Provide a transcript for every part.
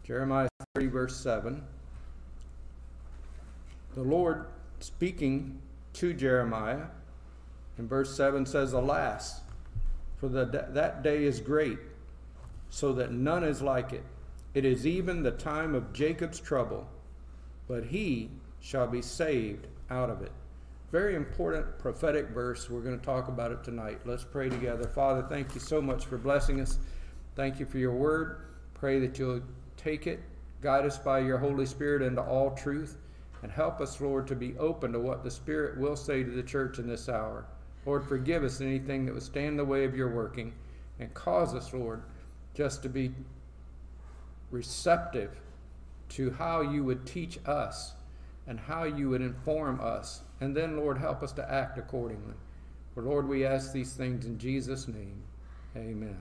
Jeremiah 30, verse 7. The Lord speaking to Jeremiah in verse 7 says, "Alas, for that day is great, so that none is like it. It is even the time of Jacob's trouble, but he shall be saved out of it." Very important prophetic verse. We're going to talk about it tonight. Let's pray together. Father, thank you so much for blessing us. Thank you for your word. Pray that you'll take it, guide us by your Holy Spirit into all truth, and help us, Lord, to be open to what the Spirit will say to the church in this hour. Lord, forgive us anything that would stand in the way of your working, and cause us, Lord, just to be receptive to how you would teach us and how you would inform us. And then, Lord, help us to act accordingly. For, Lord, we ask these things in Jesus' name. Amen.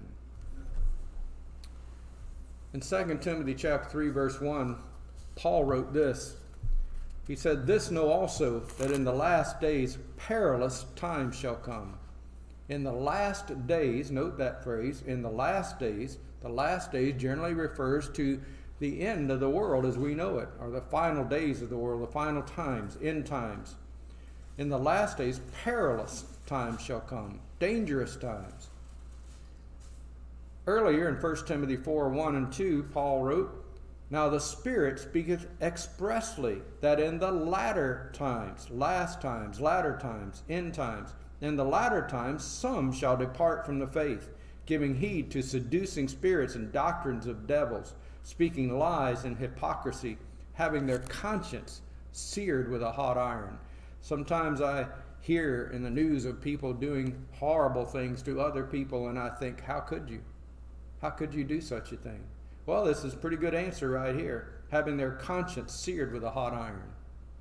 In 2 Timothy chapter 3, verse 1, Paul wrote this. He said, "This know also, that in the last days perilous times shall come." In the last days, note that phrase, in the last days generally refers to the end of the world as we know it, or the final days of the world, the final times, end times. In the last days, perilous times shall come, dangerous times. Earlier in 1 Timothy 4, 1 and 2, Paul wrote, "Now the Spirit speaketh expressly that in the latter times," last times, latter times, end times, "in the latter times some shall depart from the faith, giving heed to seducing spirits and doctrines of devils, speaking lies and hypocrisy, having their conscience seared with a hot iron." Sometimes I hear in the news of people doing horrible things to other people, and I think, how could you? How could you do such a thing? Well, this is a pretty good answer right here. Having their conscience seared with a hot iron.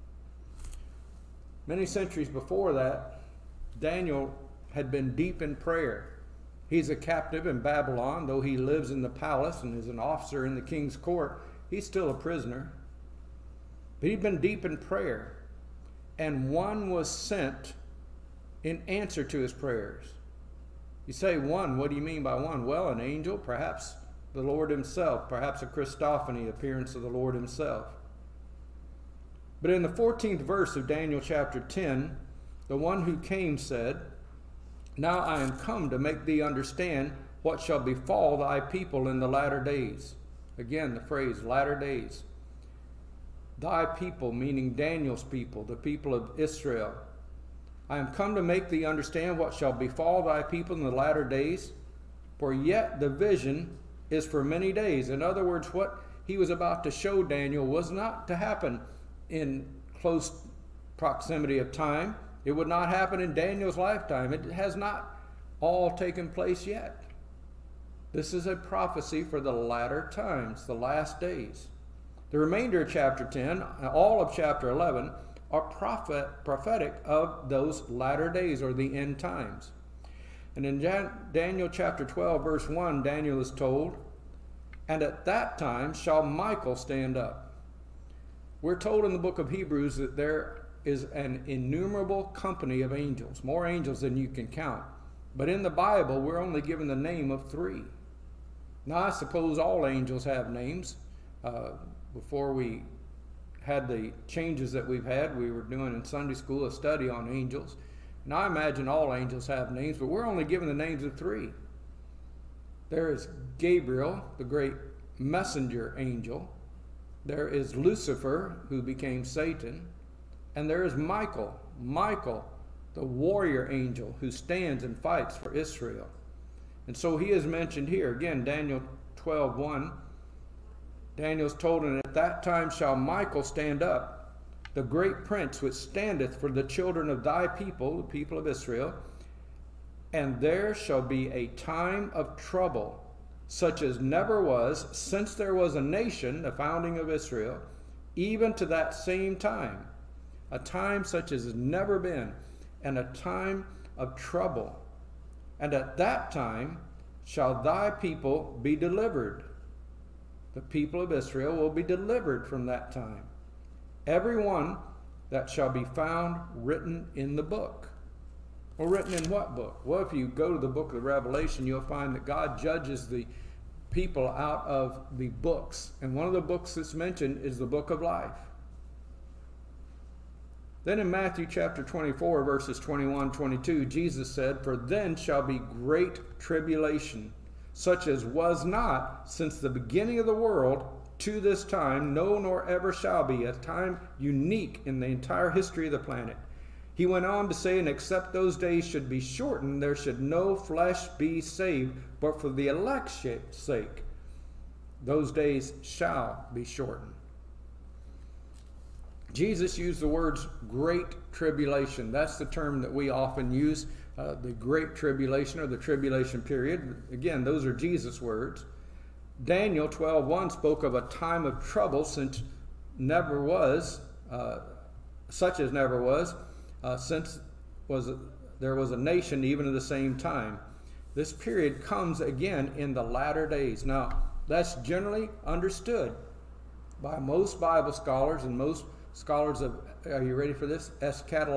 Many centuries before that, Daniel had been deep in prayer. He's a captive in Babylon, though he lives in the palace and is an officer in the king's court. He's still a prisoner. But he'd been deep in prayer. And one was sent in answer to his prayers. You say one, what do you mean by one? Well, an angel, perhaps the Lord himself, perhaps a Christophany, appearance of the Lord himself. But in the 14th verse of Daniel chapter 10, the one who came said, "Now I am come to make thee understand what shall befall thy people in the latter days." Again, the phrase, latter days. Thy people, meaning Daniel's people, the people of Israel. "I am come to make thee understand what shall befall thy people in the latter days, for yet the vision is for many days." In other words, what he was about to show Daniel was not to happen in close proximity of time. It would not happen in Daniel's lifetime. It has not all taken place yet. This is a prophecy for the latter times, the last days. The remainder of chapter 10, all of chapter 11, are prophetic of those latter days or the end times. And in Daniel chapter 12, verse 1, Daniel is told, "And at that time shall Michael stand up." We're told in the book of Hebrews that there is an innumerable company of angels, more angels than you can count. But in the Bible, we're only given the name of 3. Now, I suppose all angels have names. Before we had the changes that we've had, we were doing in Sunday school a study on angels. And I imagine all angels have names, but we're only given the names of 3. There is Gabriel, the great messenger angel. There is Lucifer, who became Satan. And there is Michael, the warrior angel who stands and fights for Israel. And so he is mentioned here. Again, Daniel 12:1. Daniel's told, "And at that time shall Michael stand up, the great prince which standeth for the children of thy people," the people of Israel, "and there shall be a time of trouble, such as never was since there was a nation, the founding of Israel, even to that same time. A time such as has never been, and a time of trouble. And at that time shall thy people be delivered." The people of Israel will be delivered from that time. "Every one that shall be found written in the book." Well, written in what book? Well, if you go to the book of the Revelation, you'll find that God judges the people out of the books. And one of the books that's mentioned is the book of life. Then in Matthew chapter 24, verses 21, 22, Jesus said, "For then shall be great tribulation, such as was not since the beginning of the world to this time, no, nor ever shall be," a time unique in the entire history of the planet. He went on to say, "And except those days should be shortened, there should no flesh be saved, but for the elect's sake, those days shall be shortened." Jesus used the words great tribulation. That's the term that we often use, the great tribulation or the tribulation period. Again, those are Jesus' words. Daniel 12:1 spoke of a time of trouble since never was, such as never was, since there was a nation even at the same time. This period comes again in the latter days. Now, that's generally understood by most Bible scholars and most scholars of, are you ready for this? Say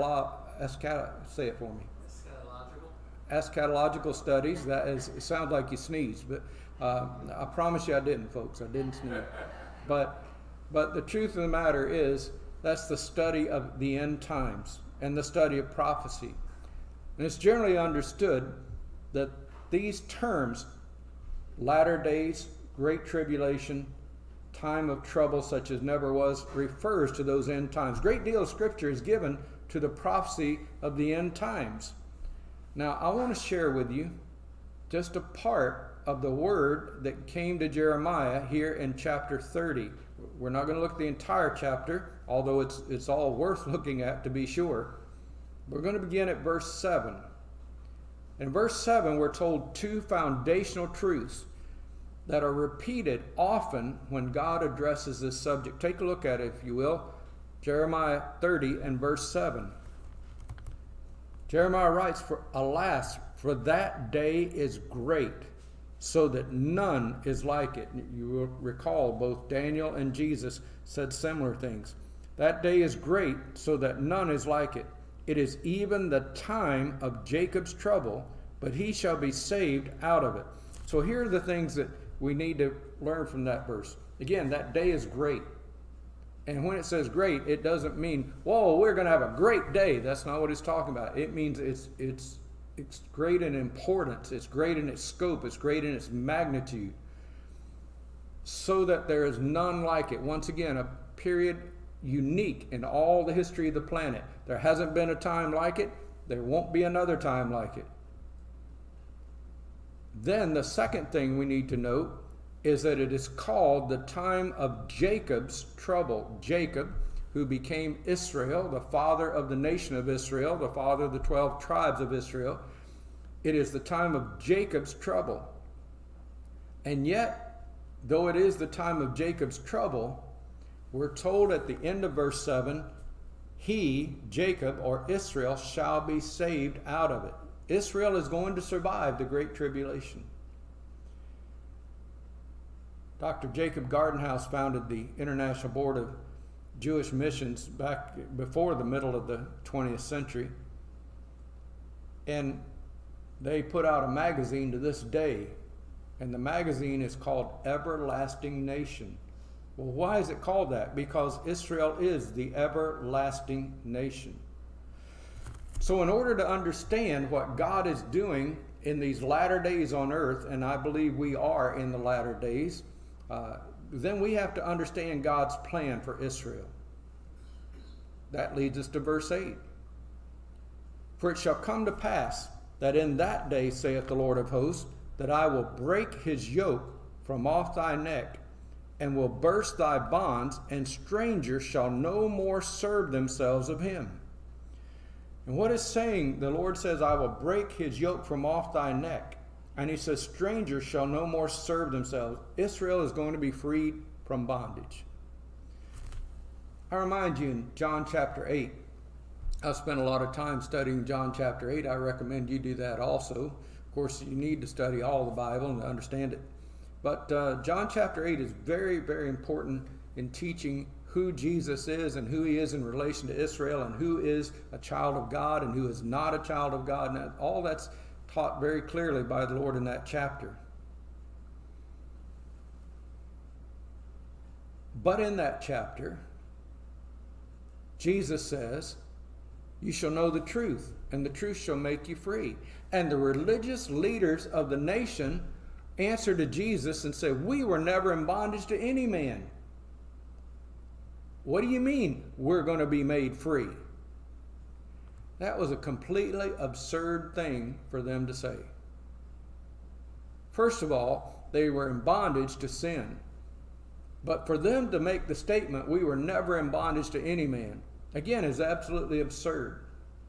it for me. Eschatological studies. It sounds like you sneezed, but I promise you I didn't, folks. I didn't sneeze. But the truth of the matter is, that's the study of the end times and the study of prophecy. And it's generally understood that these terms, latter days, great tribulation, time of trouble such as never was, refers to those end times. Great deal of scripture is given to the prophecy of the end times. Now, I want to share with you just a part of the word that came to Jeremiah here in chapter 30. We're not going to look at the entire chapter, although it's all worth looking at to be sure. We're going to begin at verse 7. In verse 7, we're told two foundational truths that are repeated often when God addresses this subject. Take a look at it, if you will. Jeremiah 30 and verse 7. Jeremiah writes, "Alas, for that day is great, so that none is like it." You will recall both Daniel and Jesus said similar things. That day is great, so that none is like it. It is even the time of Jacob's trouble, but he shall be saved out of it. So here are the things that we need to learn from that verse. Again, that day is great. And when it says great, it doesn't mean, whoa, we're going to have a great day. That's not what it's talking about. It means it's great in importance. It's great in its scope. It's great in its magnitude. So that there is none like it. Once again, a period unique in all the history of the planet. There hasn't been a time like it. There won't be another time like it. Then the second thing we need to note is that it is called the time of Jacob's trouble. Jacob, who became Israel, the father of the nation of Israel, the father of the 12 tribes of Israel. It is the time of Jacob's trouble. And yet, though it is the time of Jacob's trouble, we're told at the end of verse 7, he, Jacob, or Israel, shall be saved out of it. Israel is going to survive the Great Tribulation. Dr. Jacob Gardenhouse founded the International Board of Jewish Missions back before the middle of the 20th century. And they put out a magazine to this day. And the magazine is called Everlasting Nation. Well, why is it called that? Because Israel is the everlasting nation. So in order to understand what God is doing in these latter days on earth, and I believe we are in the latter days, then we have to understand God's plan for Israel. That leads us to verse 8. "For it shall come to pass that in that day, saith the Lord of hosts, that I will break his yoke from off thy neck, and will burst thy bonds, and strangers shall no more serve themselves of him." And what is saying? The Lord says, I will break his yoke from off thy neck. And he says, strangers shall no more serve themselves. Israel is going to be freed from bondage. I remind you in John chapter 8, I've spent a lot of time studying John chapter 8. I recommend you do that also. Of course, you need to study all the Bible and understand it. But John chapter 8 is very, very important in teaching who Jesus is and who he is in relation to Israel, and who is a child of God and who is not a child of God. And all that's taught very clearly by the Lord in that chapter. But in that chapter, Jesus says, you shall know the truth, and the truth shall make you free. And the religious leaders of the nation answered to Jesus and said, we were never in bondage to any man. What do you mean we're going to be made free? That was a completely absurd thing for them to say. First of all, they were in bondage to sin. But for them to make the statement, we were never in bondage to any man, again, is absolutely absurd.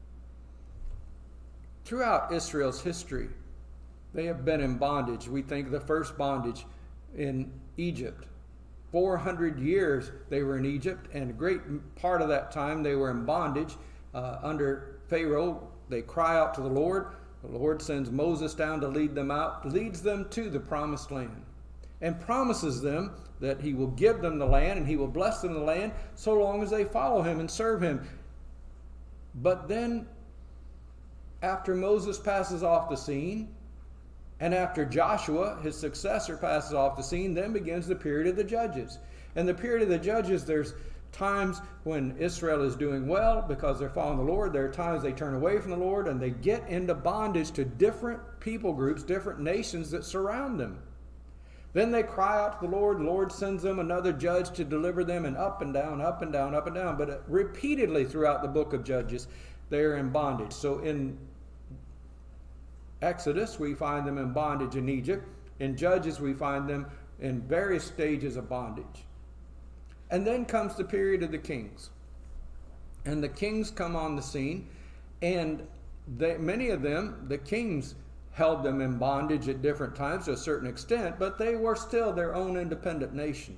Throughout Israel's history, they have been in bondage. We think the first bondage in Egypt. 400 years they were in Egypt, and a great part of that time they were in bondage under Pharaoh. They cry out to the Lord. The Lord sends Moses down to lead them out, leads them to the promised land, and promises them that he will give them the land and he will bless them the land so long as they follow him and serve him. But then, after Moses passes off the scene, and after Joshua, his successor, passes off the scene, then begins the period of the judges. And the period of the judges, there's times when Israel is doing well because they're following the Lord. There are times they turn away from the Lord and they get into bondage to different people groups, different nations that surround them. Then they cry out to the Lord. The Lord sends them another judge to deliver them, and up and down, up and down, up and down. But repeatedly throughout the book of Judges, they are in bondage. So in Exodus, we find them in bondage in Egypt. In Judges, we find them in various stages of bondage. And then comes the period of the kings. And the kings come on the scene, and many of them, the kings, held them in bondage at different times to a certain extent, but they were still their own independent nation.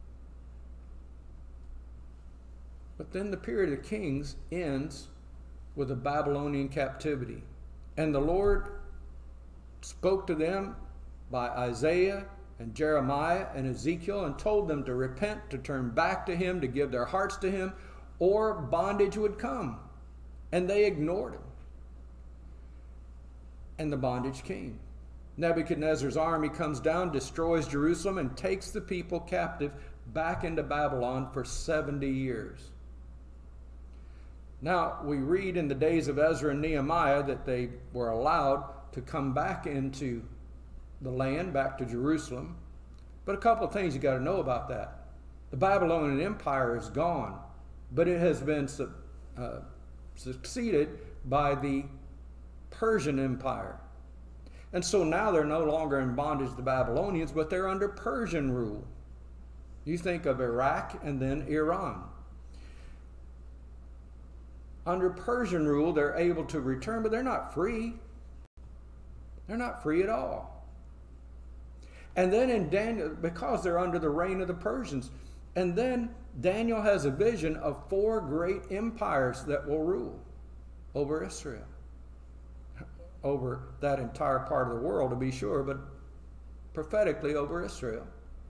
But then the period of kings ends with the Babylonian captivity. And the Lord spoke to them by Isaiah and Jeremiah and Ezekiel and told them to repent, to turn back to him, to give their hearts to him, or bondage would come. And they ignored him. And the bondage came. Nebuchadnezzar's army comes down, destroys Jerusalem, and takes the people captive back into Babylon for 70 years. Now, we read in the days of Ezra and Nehemiah that they were allowed to come back into the land, back to Jerusalem. But a couple of things you got to know about that. The Babylonian Empire is gone, but it has been succeeded by the Persian Empire. And so now they're no longer in bondage to the Babylonians, but they're under Persian rule. You think of Iraq and then Iran. Under Persian rule, they're able to return, but they're not free. They're not free at all. And then in Daniel, because they're under the reign of the Persians, and then Daniel has a vision of 4 great empires that will rule over Israel. Over that entire part of the world, to be sure, but prophetically over Israel.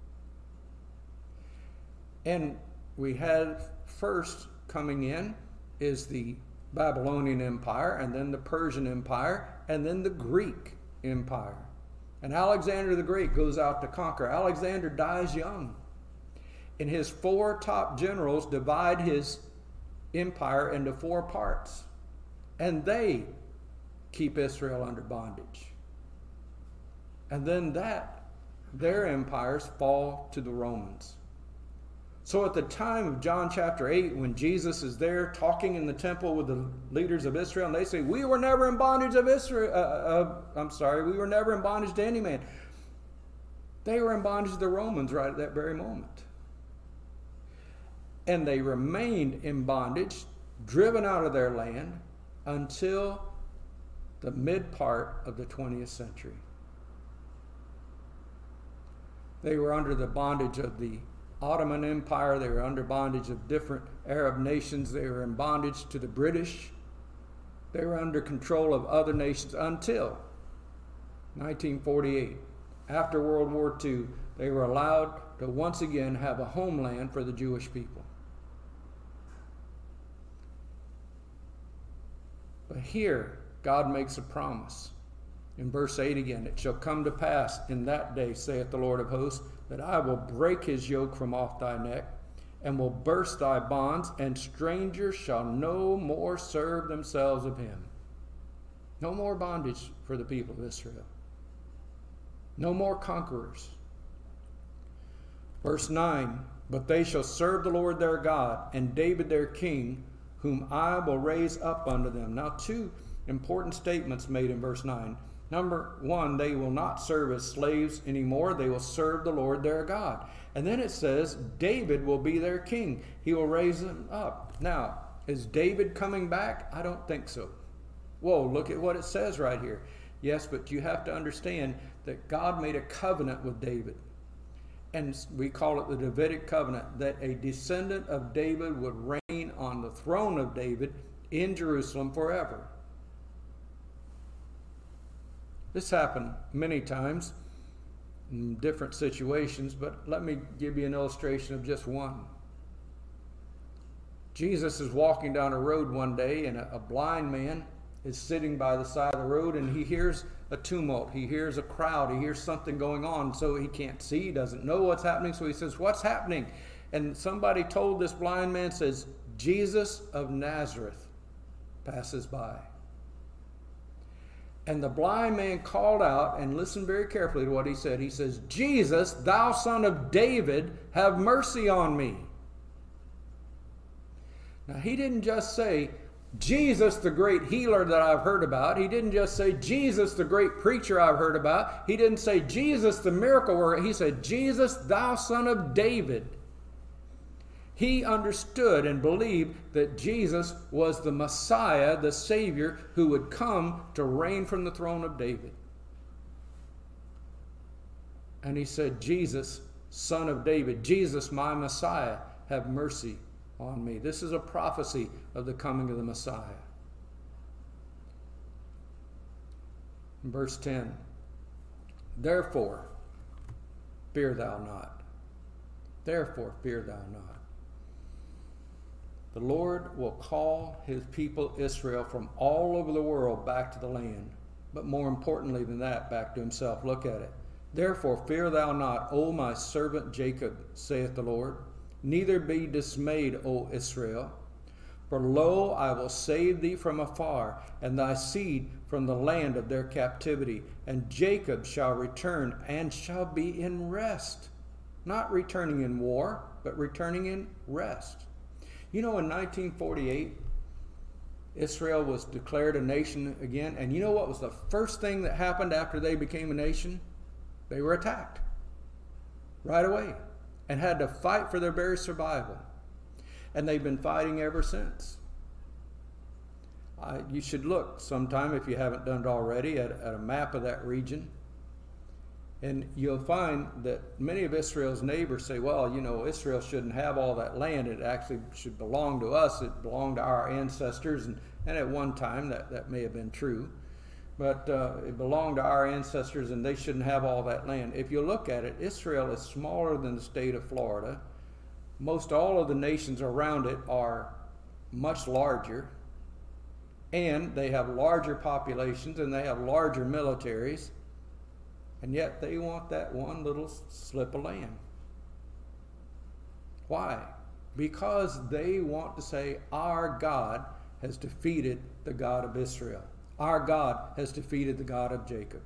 And we had first coming in is the Babylonian Empire, and then the Persian Empire, and then the Greek Empire. And Alexander the Great goes out to conquer. Alexander dies young. And his 4 top generals divide his empire into 4 parts. And they keep Israel under bondage. And then their empires fall to the Romans. So at the time of John chapter 8, when Jesus is there talking in the temple with the leaders of Israel, and they say, we were never in bondage of Israel. We were never in bondage to any man. They were in bondage to the Romans right at that very moment. And they remained in bondage, driven out of their land, until the mid part of the 20th century. They were under the bondage of the Ottoman Empire. They were under bondage of different Arab nations. They were in bondage to the British. They were under control of other nations until 1948. After World War II, they were allowed to once again have a homeland for the Jewish people. But here, God makes a promise. In verse 8 again, it shall come to pass in that day, saith the Lord of hosts, that I will break his yoke from off thy neck, and will burst thy bonds, and strangers shall no more serve themselves of him. No more bondage for the people of Israel. No more conquerors. Verse 9, but they shall serve the Lord their God, and David their king, whom I will raise up unto them. Now, two important statements made in verse 9. Number one, they will not serve as slaves anymore. They will serve the Lord their God. And then it says, David will be their king. He will raise them up. Now, is David coming back? I don't think so. Whoa, look at what it says right here. Yes, but you have to understand that God made a covenant with David. And we call it the Davidic covenant, that a descendant of David would reign on the throne of David in Jerusalem forever. This happened many times in different situations, but let me give you an illustration of just one. Jesus is walking down a road one day, and a blind man is sitting by the side of the road, and he hears a tumult. He hears a crowd. He hears something going on, so he can't see. He doesn't know what's happening, so he says, what's happening? And somebody told this blind man, says, Jesus of Nazareth passes by. And the blind man called out, and listened very carefully to what he said. He says, Jesus, thou son of David, have mercy on me. Now, he didn't just say, Jesus, the great healer that I've heard about. He didn't just say, Jesus, the great preacher I've heard about. He didn't say, Jesus, the miracle worker. He said, Jesus, thou son of David. He understood and believed that Jesus was the Messiah, the Savior, who would come to reign from the throne of David. And he said, Jesus, son of David, Jesus, my Messiah, have mercy on me. This is a prophecy of the coming of the Messiah. In verse 10, therefore, fear thou not. Therefore, fear thou not. The Lord will call his people Israel from all over the world back to the land. But more importantly than that, back to himself. Look at it. Therefore fear thou not, O my servant Jacob, saith the Lord. Neither be dismayed, O Israel. For lo, I will save thee from afar, and thy seed from the land of their captivity. And Jacob shall return, and shall be in rest. Not returning in war, but returning in rest. You know, in 1948, Israel was declared a nation again. And you know what was the first thing that happened after they became a nation? They were attacked right away and had to fight for their very survival. And they've been fighting ever since. You should look sometime, if you haven't done it already, at a map of that region. And you'll find that many of Israel's neighbors say, well, you know, Israel shouldn't have all that land. It actually should belong to us. It belonged to our ancestors. And at one time, that may have been true. But it belonged to our ancestors, and they shouldn't have all that land. If you look at it, Israel is smaller than the state of Florida. Most all of the nations around it are much larger. And they have larger populations, and they have larger militaries. And yet they want that one little slip of land. Why? Because they want to say, our God has defeated the God of Israel. Our God has defeated the God of Jacob.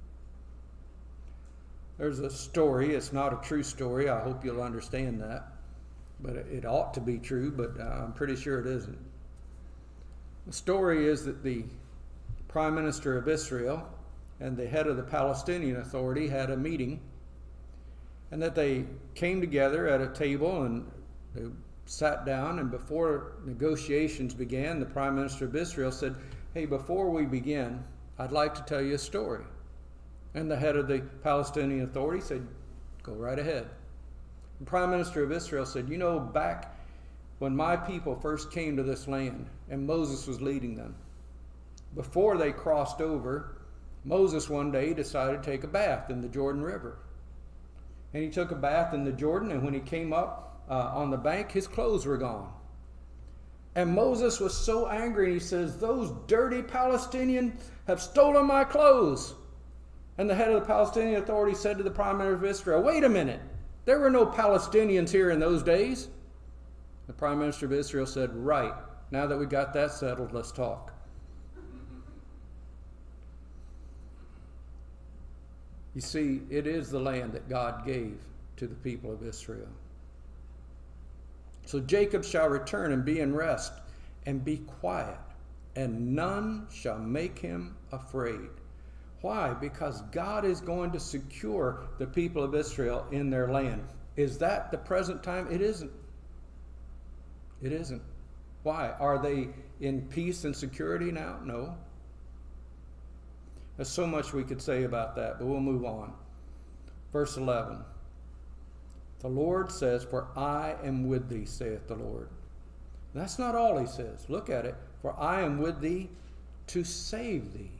There's a story. It's not a true story. I hope you'll understand that. But it ought to be true, but I'm pretty sure it isn't. The story is that the Prime Minister of Israel and the head of the Palestinian Authority had a meeting, and that they came together at a table and they sat down, and before negotiations began, the Prime Minister of Israel said, hey, before we begin, I'd like to tell you a story. And the head of the Palestinian Authority said, go right ahead. The Prime Minister of Israel said, you know, back when my people first came to this land and Moses was leading them, before they crossed over, Moses one day decided to take a bath in the Jordan River. And he took a bath in the Jordan, and when he came up on the bank, his clothes were gone. And Moses was so angry, and he says, those dirty Palestinians have stolen my clothes. And the head of the Palestinian Authority said to the Prime Minister of Israel, wait a minute. There were no Palestinians here in those days. The Prime Minister of Israel said, right, now that we got that settled, let's talk. You see, it is the land that God gave to the people of Israel. So Jacob shall return and be in rest and be quiet, and none shall make him afraid. Why? Because God is going to secure the people of Israel in their land. Is that the present time? It isn't. It isn't. Why? Are they in peace and security now? No. There's so much we could say about that, but we'll move on. Verse 11. The Lord says, for I am with thee, saith the Lord. That's not all he says. Look at it. For I am with thee to save thee.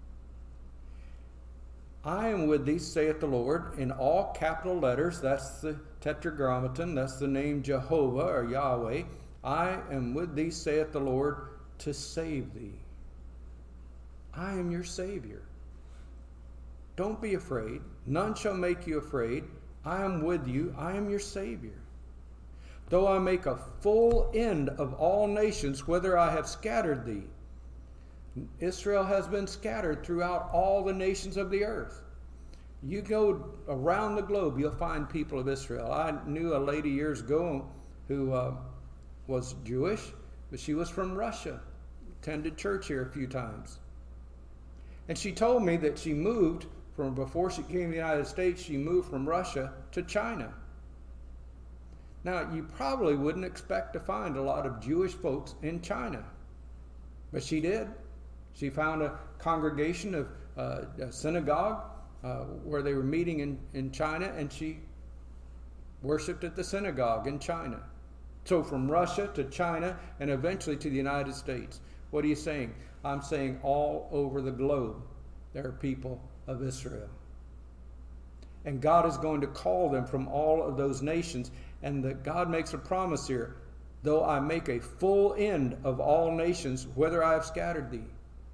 I am with thee, saith the Lord, in all capital letters. That's the tetragrammaton. That's the name Jehovah or Yahweh. I am with thee, saith the Lord, to save thee. I am your Savior. Don't be afraid. None shall make you afraid. I am with you. I am your Savior. Though I make a full end of all nations, whither I have scattered thee. Israel has been scattered throughout all the nations of the earth. You go around the globe, you'll find people of Israel. I knew a lady years ago who was Jewish, but she was from Russia. Attended church here a few times. And she told me that she moved from, before she came to the United States, she moved from Russia to China. Now, you probably wouldn't expect to find a lot of Jewish folks in China, but she did. She found a congregation of a synagogue where they were meeting in China, and she worshiped at the synagogue in China. So from Russia to China and eventually to the United States. What are you saying? I'm saying all over the globe there are people of Israel. And God is going to call them from all of those nations. And that God makes a promise here. Though I make a full end of all nations, whither I have scattered thee.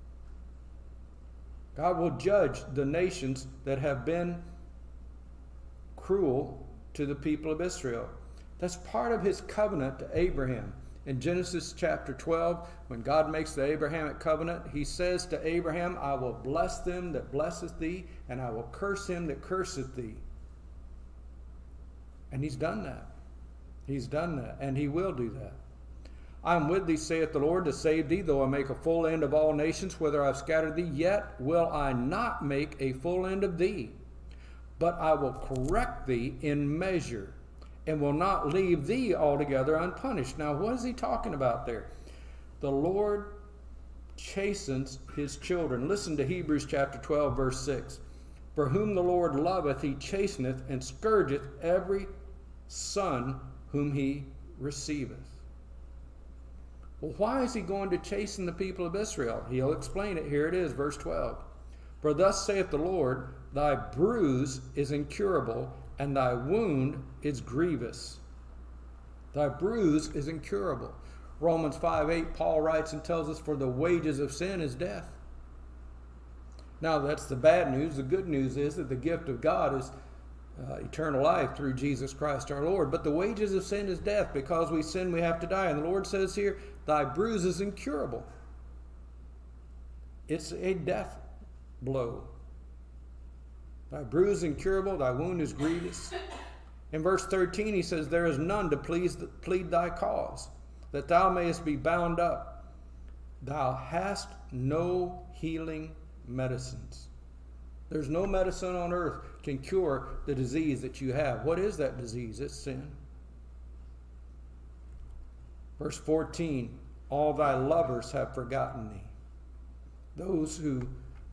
God will judge the nations that have been cruel to the people of Israel. That's part of his covenant to Abraham. In Genesis chapter 12, when God makes the Abrahamic covenant, he says to Abraham, I will bless them that blesseth thee, and I will curse him that curseth thee. And he's done that. He's done that, and he will do that. I am with thee, saith the Lord, to save thee, though I make a full end of all nations, whither I have scattered thee, yet will I not make a full end of thee. But I will correct thee in measure, and will not leave thee altogether unpunished. Now, what is he talking about there? The Lord chastens his children. Listen to Hebrews chapter 12, verse 6. For whom the Lord loveth, he chasteneth, and scourgeth every son whom he receiveth. Well, why is he going to chasten the people of Israel? He'll explain it. Here it is, verse 12. For thus saith the Lord, thy bruise is incurable, and thy wound is grievous. Thy bruise is incurable. Romans 5:8, Paul writes and tells us, for the wages of sin is death. Now, that's the bad news. The good news is that the gift of God is eternal life through Jesus Christ our Lord. But the wages of sin is death. Because we sin, we have to die. And the Lord says here, thy bruise is incurable. It's a death blow. Thy bruise is incurable, thy wound is grievous. In verse 13 he says, there is none to plead thy cause, that thou mayest be bound up. Thou hast no healing medicines. There's no medicine on earth can cure the disease that you have. What is that disease? It's sin. Verse 14, all thy lovers have forgotten thee. Those who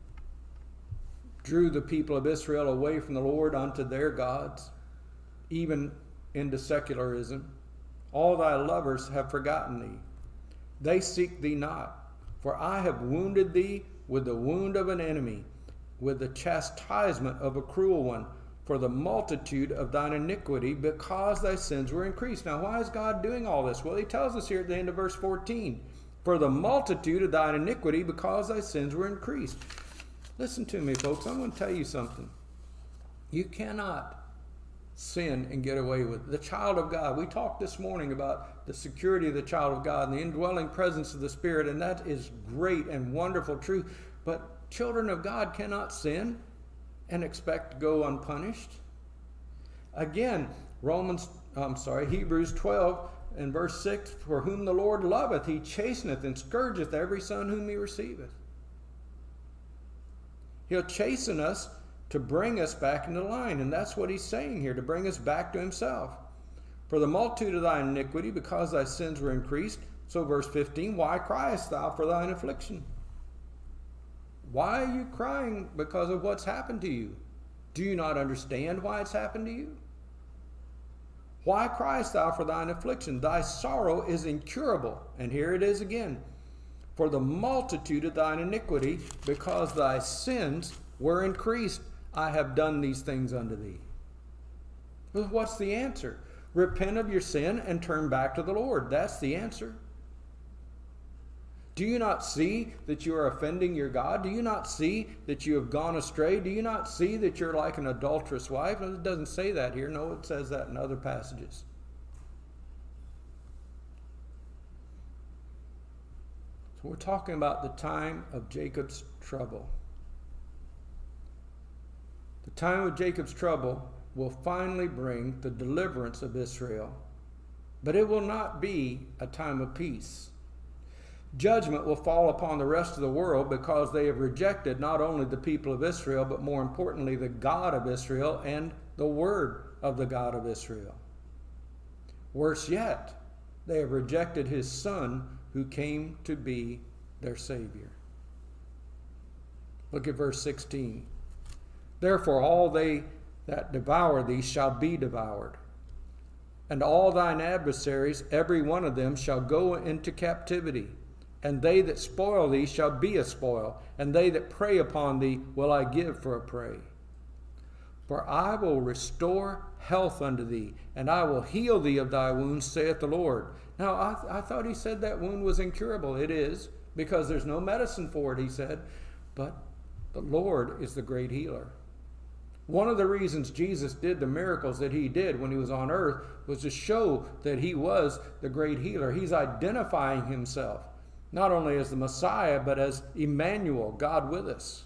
drew the people of Israel away from the Lord unto their gods, even into secularism. All thy lovers have forgotten thee. They seek thee not. For I have wounded thee with the wound of an enemy, with the chastisement of a cruel one, for the multitude of thine iniquity, because thy sins were increased. Now, why is God doing all this? Well, he tells us here at the end of verse 14, for the multitude of thine iniquity, because thy sins were increased. Listen to me, folks. I'm going to tell you something. You cannot sin and get away with it. The child of God. We talked this morning about the security of the child of God and the indwelling presence of the Spirit, and that is great and wonderful truth. But children of God cannot sin and expect to go unpunished. Again, Hebrews 12 and verse 6, for whom the Lord loveth, he chasteneth and scourgeth every son whom he receiveth. He'll chasten us to bring us back into line, and that's what he's saying here, to bring us back to himself. For the multitude of thine iniquity, because thy sins were increased. So verse 15, why criest thou for thine affliction? Why are you crying because of what's happened to you? Do you not understand why it's happened to you? Why criest thou for thine affliction? Thy sorrow is incurable. And here it is again. For the multitude of thine iniquity, because thy sins were increased, I have done these things unto thee. Well, what's the answer? Repent of your sin and turn back to the Lord. That's the answer. Do you not see that you are offending your God? Do you not see that you have gone astray? Do you not see that you're like an adulterous wife? It doesn't say that here. No, it says that in other passages. So we're talking about the time of Jacob's trouble. The time of Jacob's trouble will finally bring the deliverance of Israel, but it will not be a time of peace. Judgment will fall upon the rest of the world because they have rejected not only the people of Israel, but more importantly, the God of Israel and the word of the God of Israel. Worse yet, they have rejected his Son who came to be their Savior. Look at verse 16. Therefore all they that devour thee shall be devoured, and all thine adversaries, every one of them, shall go into captivity. And they that spoil thee shall be a spoil, and they that prey upon thee will I give for a prey. For I will restore health unto thee, and I will heal thee of thy wounds, saith the Lord. Now, I thought he said that wound was incurable. It is, because there's no medicine for it, he said. But the Lord is the great healer. One of the reasons Jesus did the miracles that he did when he was on earth was to show that he was the great healer. He's identifying himself not only as the Messiah, but as Emmanuel, God with us.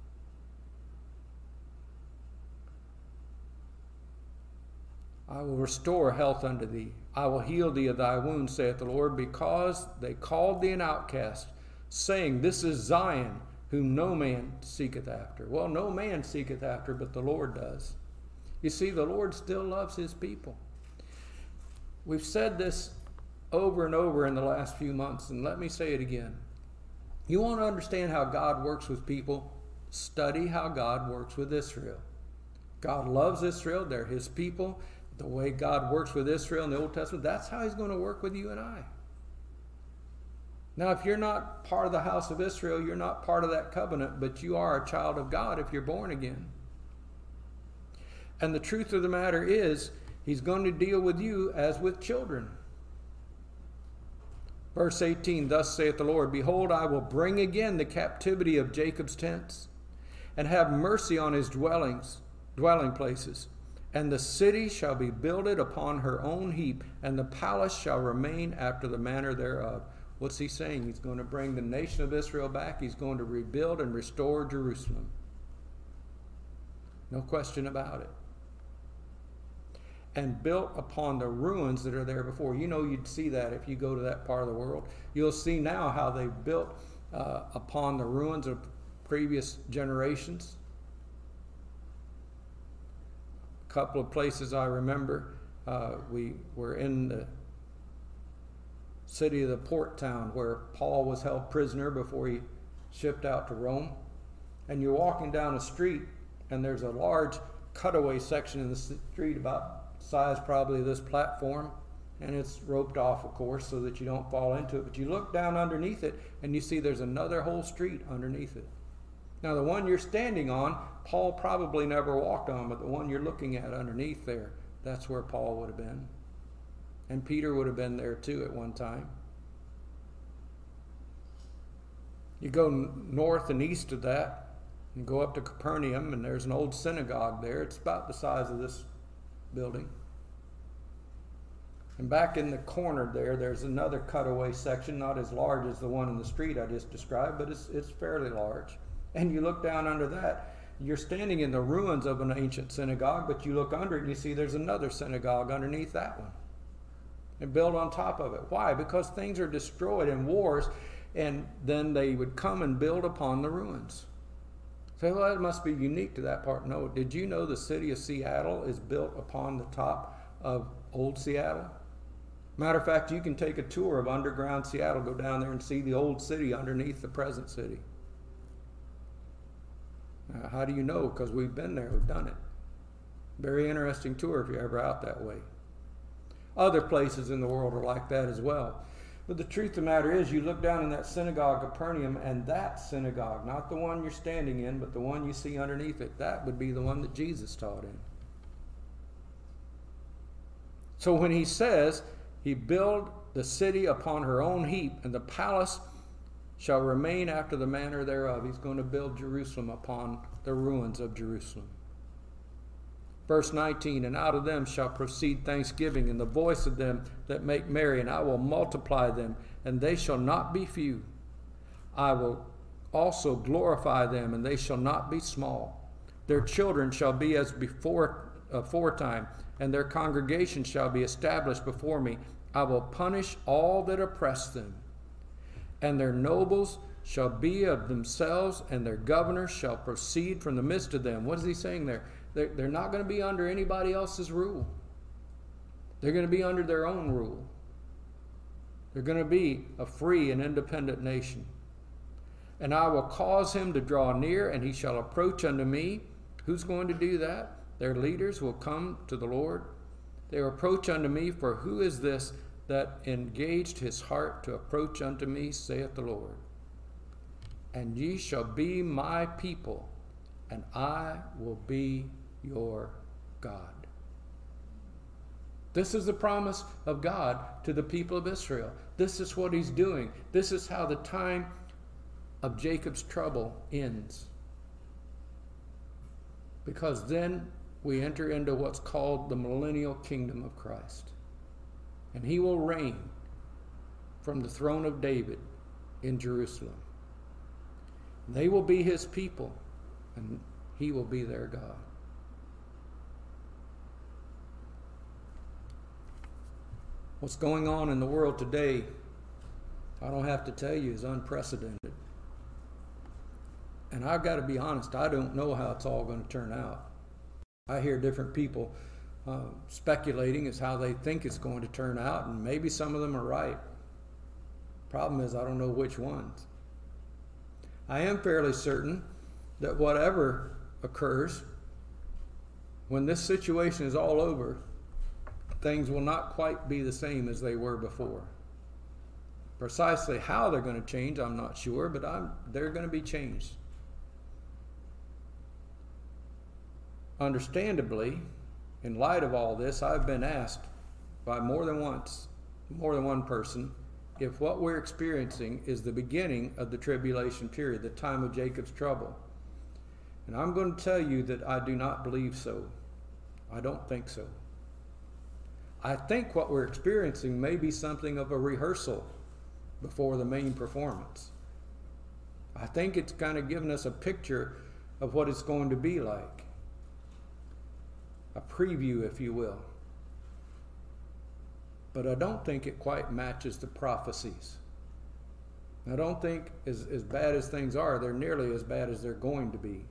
I will restore health unto thee. I will heal thee of thy wounds, saith the Lord, because they called thee an outcast, saying, this is Zion, whom no man seeketh after. Well, no man seeketh after, but the Lord does. You see, the Lord still loves his people. We've said this over and over in the last few months, and let me say it again. You want to understand how God works with people? Study how God works with Israel. God loves Israel. They're his people. The way God works with Israel in the Old Testament, that's how he's going to work with you and I. Now, if you're not part of the house of Israel, you're not part of that covenant, but you are a child of God if you're born again. And the truth of the matter is, he's going to deal with you as with children. Verse 18, thus saith the Lord, behold, I will bring again the captivity of Jacob's tents, and have mercy on his dwelling places. And the city shall be builded upon her own heap, and the palace shall remain after the manner thereof. What's he saying? He's going to bring the nation of Israel back. He's going to rebuild and restore Jerusalem. No question about it. And built upon the ruins that are there before. You know, you'd see that if you go to that part of the world. You'll see now how they built upon the ruins of previous generations. A couple of places I remember, we were in the city of the port town where Paul was held prisoner before he shipped out to Rome. And you're walking down a street, and there's a large cutaway section in the street about size probably this platform, and it's roped off, of course, so that you don't fall into it. But you look down underneath it, and you see there's another whole street underneath it. Now, the one you're standing on, Paul probably never walked on, but the one you're looking at underneath there, that's where Paul would have been. And Peter would have been there too at one time. You go north and east of that, and go up to Capernaum, and there's an old synagogue there. It's about the size of this building. And back in the corner there's another cutaway section, not as large as the one in the street I just described, but it's fairly large. And you look down under that, you're standing in the ruins of an ancient synagogue, but you look under it and you see there's another synagogue underneath that one. And build on top of it. Why? Because things are destroyed in wars, and then they would come and build upon the ruins. So, well, that must be unique to that part. No, did you know the city of Seattle is built upon the top of old Seattle? Matter of fact, you can take a tour of underground Seattle, go down there and see the old city underneath the present city. How do you know? Because we've been there, we've done it. Very interesting tour if you're ever out that way. Other places in the world are like that as well. But the truth of the matter is, you look down in that synagogue of Capernaum, and that synagogue, not the one you're standing in, but the one you see underneath it, that would be the one that Jesus taught in. So when he says, he built the city upon her own heap, and the palace shall remain after the manner thereof. He's going to build Jerusalem upon the ruins of Jerusalem. Verse 19, and out of them shall proceed thanksgiving, and the voice of them that make merry, and I will multiply them, and they shall not be few. I will also glorify them, and they shall not be small. Their children shall be as aforetime, and their congregation shall be established before me. I will punish all that oppress them, and their nobles shall be of themselves, and their governors shall proceed from the midst of them. What is he saying there? They're not going to be under anybody else's rule. They're going to be under their own rule. They're going to be a free and independent nation. And I will cause him to draw near, and he shall approach unto me. Who's going to do that? Their leaders will come to the Lord. They will approach unto me, for who is this that engaged his heart to approach unto me, saith the Lord? And ye shall be my people, and I will be your God. This is the promise of God to the people of Israel. This is what he's doing. This is how the time of Jacob's trouble ends. Because then we enter into what's called the millennial kingdom of Christ. And he will reign from the throne of David in Jerusalem. They will be his people, and he will be their God. What's going on in the world today, I don't have to tell you, is unprecedented. And I've got to be honest, I don't know how it's all going to turn out. I hear different people speculating as how they think it's going to turn out, and maybe some of them are right. Problem is, I don't know which ones. I am fairly certain that whatever occurs, when this situation is all over, things will not quite be the same as they were before. Precisely how they're going to change, I'm not sure, but they're going to be changed. Understandably, in light of all this, I've been asked by more than one person, if what we're experiencing is the beginning of the tribulation period, the time of Jacob's trouble. And I'm going to tell you that I do not believe so. I don't think so. I think what we're experiencing may be something of a rehearsal before the main performance. I think it's kind of giving us a picture of what it's going to be like. A preview, if you will. But I don't think it quite matches the prophecies. I don't think as bad as things are, they're nearly as bad as they're going to be.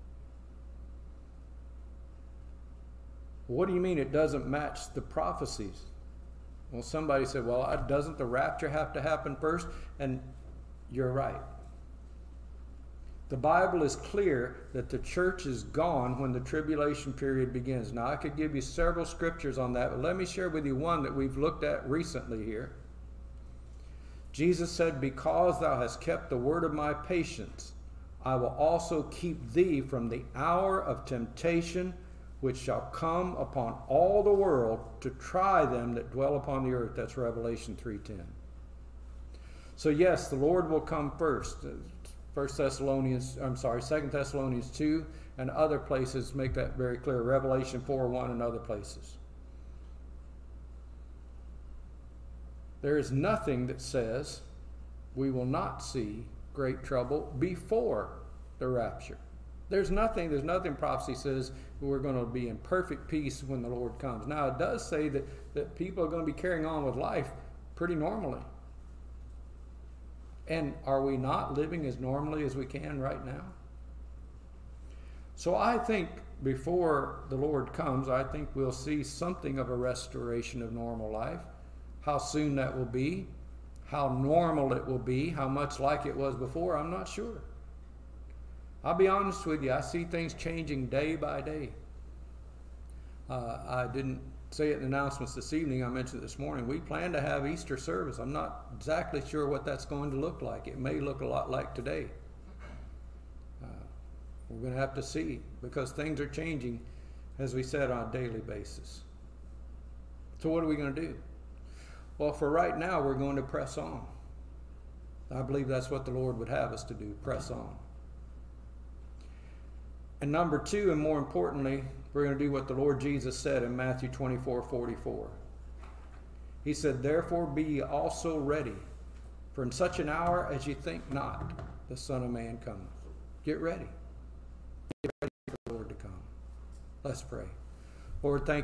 What do you mean it doesn't match the prophecies? Well, somebody said, well, doesn't the rapture have to happen first? And you're right. The Bible is clear that the church is gone when the tribulation period begins. Now, I could give you several scriptures on that, but let me share with you one that we've looked at recently here. Jesus said, because thou hast kept the word of my patience, I will also keep thee from the hour of temptation, which shall come upon all the world to try them that dwell upon the earth. That's Revelation 3:10. So yes, the Lord will come first. 2 Thessalonians 2, and other places make that very clear. Revelation 4:1 and other places. There is nothing that says we will not see great trouble before the rapture. There's nothing prophecy says we're going to be in perfect peace when the Lord comes. Now, it does say that people are going to be carrying on with life pretty normally. And are we not living as normally as we can right now? So I think before the Lord comes, I think we'll see something of a restoration of normal life. How soon that will be, how normal it will be, how much like it was before, I'm not sure. I'll be honest with you, I see things changing day by day. I didn't say it in the announcements this evening, I mentioned it this morning. We plan to have Easter service. I'm not exactly sure what that's going to look like. It may look a lot like today. We're going to have to see, because things are changing, as we said, on a daily basis. So what are we going to do? Well, for right now, we're going to press on. I believe that's what the Lord would have us to do, press on. And number two, and more importantly, we're going to do what the Lord Jesus said in Matthew 24:44. He said, "Therefore be ye also ready, for in such an hour as ye think not, the Son of Man cometh." Get ready. Get ready for the Lord to come. Let's pray. Lord, thank you.